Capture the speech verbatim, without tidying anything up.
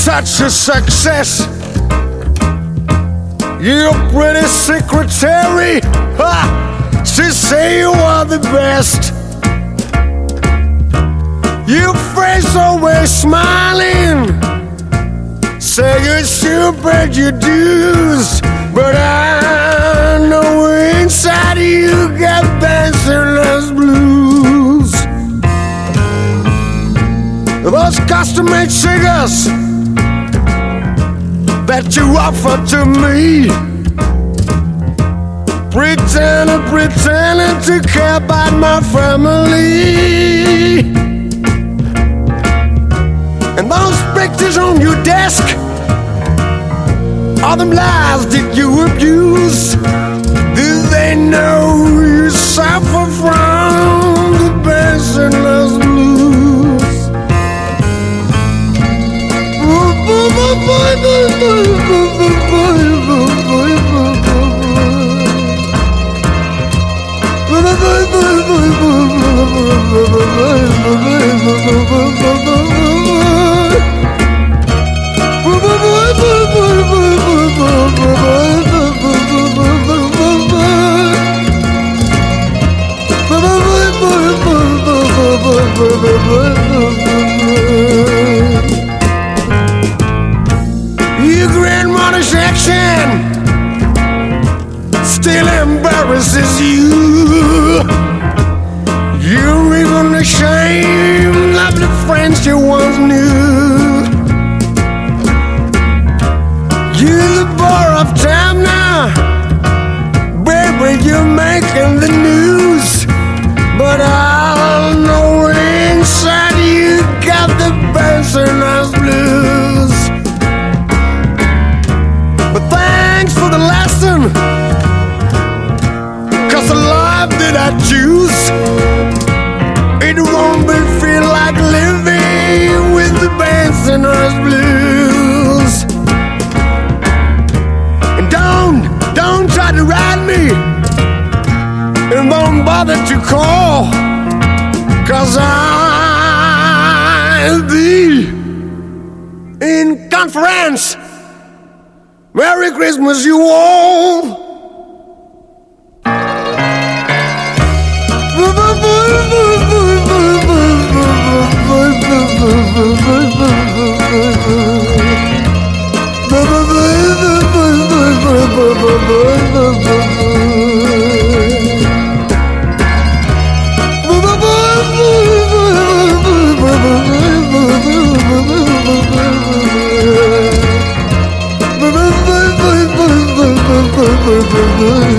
such a success. You're pretty secretary. Ha! She say you are the best. Your face always smiling. Say you should pay your dues, but I know inside you got dancerless blues. Those custom-made cigars that you offer to me, pretending, pretending to care about my family. And those pictures on your desk, all them lies that you abuse, do they know you suffer from the dancerless blues? Your grandmother's action still embarrasses you. You're even ashamed of the friends you once knew. You're the bore of time now, baby, you're making the news. But I know inside you got the dancerless blues. But thanks for the lesson, 'cause the life that I choose, it won't be feel like living with the dancerless blues. And don't, don't try to ride me, and don't bother to call, 'cause I'll be in conference. Merry Christmas, you all. Bye.